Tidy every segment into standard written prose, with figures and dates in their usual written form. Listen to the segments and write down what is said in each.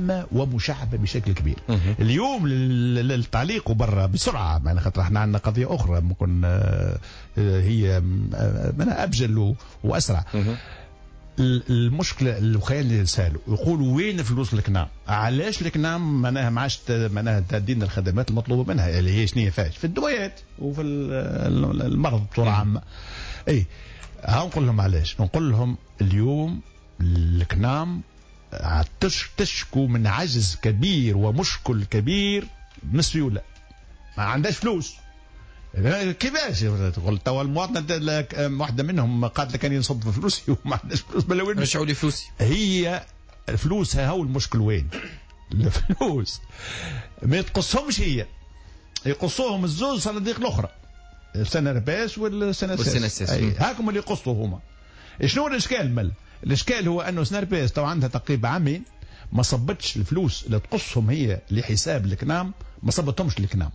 عامه ومشعبه بشكل كبير. اليوم التعليق برا بسرعه، معنا خاطر احنا عندنا قضيه اخرى ممكن هي منها ابجل واسرع. المشكله الوخيان اللي سالوا يقولوا وين فلوس الكنام؟ علاش الكنام معناها ما عادش معناها تدين الخدمات المطلوبه منها اللي هي شنو فاش في الدويات وفي المرض بصوره عامه. اي ها نقول لهم علاش، نقول لهم اليوم الكنام تشكو من عجز كبير ومشكل كبير من السيوله، ما عندهاش فلوس. كيفاش تقول توا المواطنه واحده منهم قالت لك اني نصب في فلوسي وما عندناش فلوس بلا وين رجعوا لي فلوسي. هي فلوسها هو المشكل وين؟ الفلوس ما يتقصهمش، هي يقصوهم الزوز صناديق الاخرى، السنه رباس والسنه هاكم اللي يقصوا هما. شنو الاشكال مل؟ الاشكال هو انه سنه رباس تو عندها تقريبا عامين ما صبتش الفلوس اللي تقصهم هي لحساب الكنام، ما صبتهمش الكنام.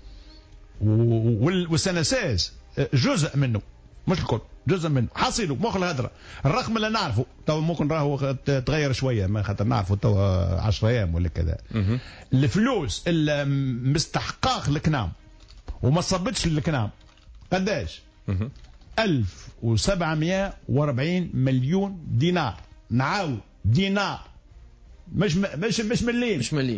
والسنساز جزء منه مش الكل، جزء منه حاصله مخ الهدره. الرقم اللي نعرفه تو ممكن راهو تغير شويه، ما خاطر نعرفه تو 10 ايام ولا كذا. الفلوس اللي مستحقاق الكنام وما صبتش الكنام قداش؟ 1740 مليون دينار. نعاود دينار مش مليم، مش مليم،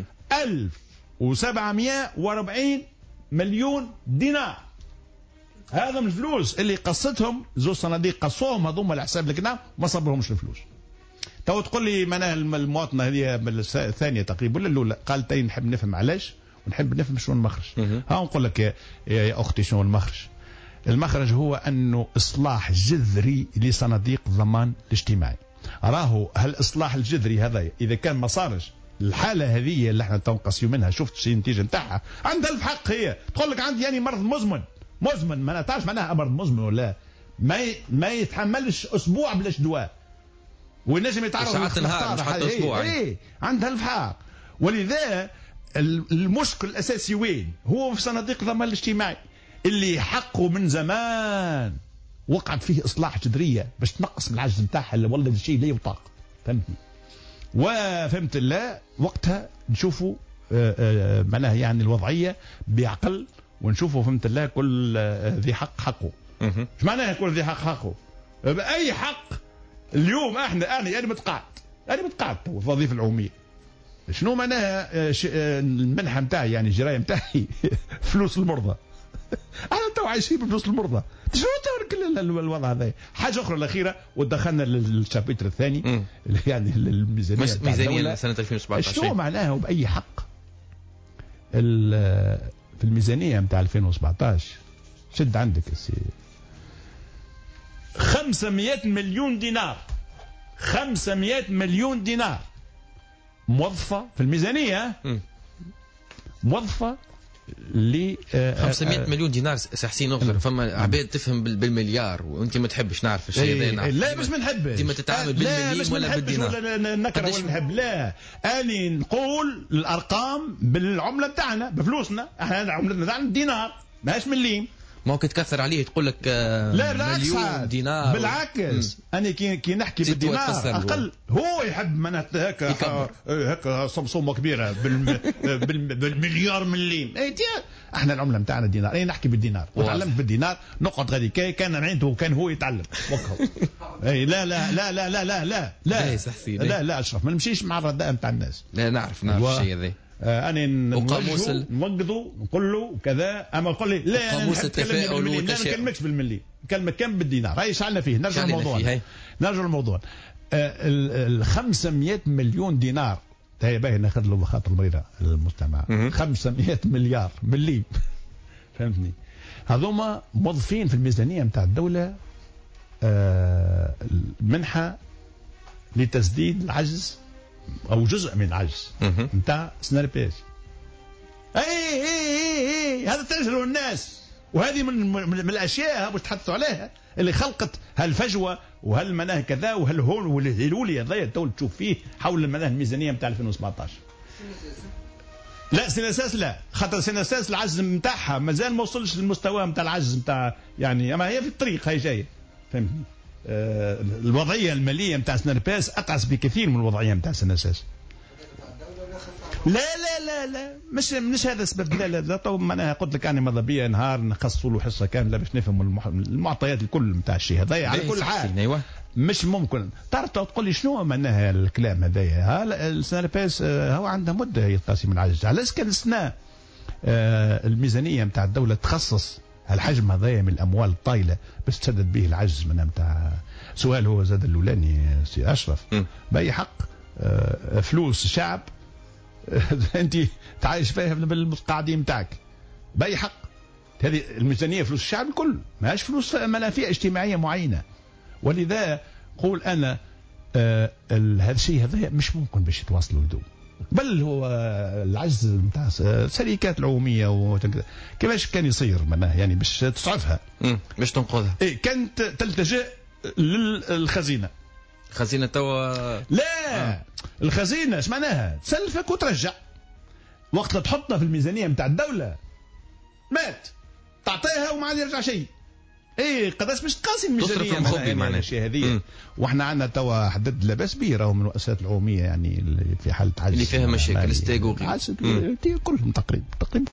1740 مليون دينار. هذا من الفلوس اللي قصتهم زوج صناديق، قصوهم هذوما على حساب الكنام ما صبرهمش الفلوس. تو تقول لي معناها المواطنه هذه الثانيه تقريبا ولا الاولى قالت نحب نفهم علاش ونحب نفهم شنو المخرج. ها نقول لك يا اختي شنو المخرج. المخرج هو انه اصلاح جذري لصناديق الضمان الاجتماعي. راهو هالاصلاح الجذري هذا اذا كان ما صارش الحاله هذه اللي احنا تنقصوا منها، شفت شي النتيجه نتاعها؟ عندها الف حق، هي تقول لك عندي يعني مرض مزمن ما تعرفش معناها مرض مزمن ولا ما يتحملش اسبوع بلاش دواء والنجم يتعرض ساعات النهار مش حتى اسبوع. ايه عندها الف حق. ولذا المشكل الاساسي وين؟ هو في صناديق الضمان الاجتماعي اللي حقه من زمان وقعت فيه اصلاح جذريه باش تنقص من العجز نتاعها اللي والله الشيء لا يطاق. فهمتني؟ وفهمت الله وقتها نشوفوا معناها يعني الوضعيه بعقل، ونشوفوا فهمت الله كل ذي حق حقه. ايش معناها كل ذي حق حقه؟ باي حق اليوم انا متقاعد في الوظيفه العموميه. شنو معناها المنحه نتاعي يعني الجرايه نتاعي فلوس المرضى. انا تو عايشين بفلوس المرضى. شنو كل الوضع هذا؟ حاجه اخرى الاخيره ودخلنا للشابتر الثاني اللي يعني الميزانيه سنه 2017. شنو معناها وباي حق في الميزانيه نتاع 2017 شد عندك السي 500 مليون دينار 500 مليون دينار موظفه في الميزانيه موظفه ل 500 مليون دينار. حسين اغفر، فما عباد تفهم بالمليار وانت ما تحبش نعرف الشيء هذا. لا مش ما نحبش ديما تتعامل بالمليم ولا بالدينار ولا نكره ولا نحب. لا اني نقول الارقام بالعمله بتاعنا بفلوسنا. احنا عملتنا تاعنا الدينار ماهيش مليم. ما هو تكثر عليه تقول لك لا مليون دينار. بالعكس انا كي نحكي بالدينار اقل هو يحب معناتها هكا صمصومه كبيره بالمليار مليم. احنا العمله نتاعنا دينار. اي نحكي بالدينار وتعلمت بالدينار نقعد غادي كان عنده وكان هو يتعلم وقهو. اي لا لا لا لا لا لا لا لا لا لا اشرف ما نمشيش مع الرداء نتاع الناس. لا نعرف الشيء هذا. انا نوقظه نقول له كذا، اما يقول لي لا انا ما نكلمكش بالملي، نكلمك كم بالدينار. هاي شعلنا فيه. نرجع الموضوع ال 500 مليون دينار. هي باهي ناخذ له بخاطر المريضه المجتمع 500 مليار مليم. فهمتني؟ هذوما موظفين في الميزانيه نتاع الدوله منحه لتسديد العجز او جزء من العجز نتاع سناربيس. اي هذا تجهله الناس، وهذه من الاشياء باش تحدثوا عليها اللي خلقت هالفجوه وهالمناه كذا وهالهون والهلولي هذا تو تشوف فيه حول المناه الميزانيه نتاع 2017. لا سنساس لا، خاطر سنساس العجز نتاعها مازال ما وصلش للمستوى نتاع العجز نتاع يعني، اما هي في الطريق هي جايه. فهمتني؟ الوضعيه الماليه نتاع سنارباس اتعس بكثير من الوضعيه نتاع سنساس. لا لا لا لا مش هذا السبب. لا لا لا تو معناها قلت لك انا ماذا بيا نهار نخصصوا له حصه كامله باش نفهم المعطيات الكل نتاع الشيء هذايا. على كل حال أيوة. مش ممكن تعرف تقول لي شنو معناها الكلام هذايا. السنه اللي فاتت هو عندها مده هي قاسم العجز. علاش كان السنه الميزانيه نتاع الدوله تخصص الحجم هذايا من الاموال الطايله باش تسدد به العجز من نتاع. سؤال هو زاد الاولاني سي اشرف باي حق فلوس الشعب انت تعايش فيها بالمتقاعدين نتاعك باي حق. هذه الميزانيه فلوس الشعب الكل ماهيش فلوس منافع اجتماعيه معينه. ولذا قول انا هذا الشيء هذا مش ممكن باش يتواصلوا لدو. بل هو العجز نتاع الشركات العموميه كيفاش كان يصير معناها يعني باش تصعفها باش تنقذها. كانت تلتجئ للخزينه. خزينه توا لا الخزينه اش معناها تسلفك وترجع. وقت تحطها في الميزانيه نتاع الدوله مات تعطيها وما عاد يرجع شيء. قداش باش تقاسم الميزانيه معناها الشيء هذه. واحنا عندنا توا حدد لاباس به راهو من المؤسسات العموميه يعني اللي في حاله عجز اللي فيها مشاكل ستيغو كلهم تقريبا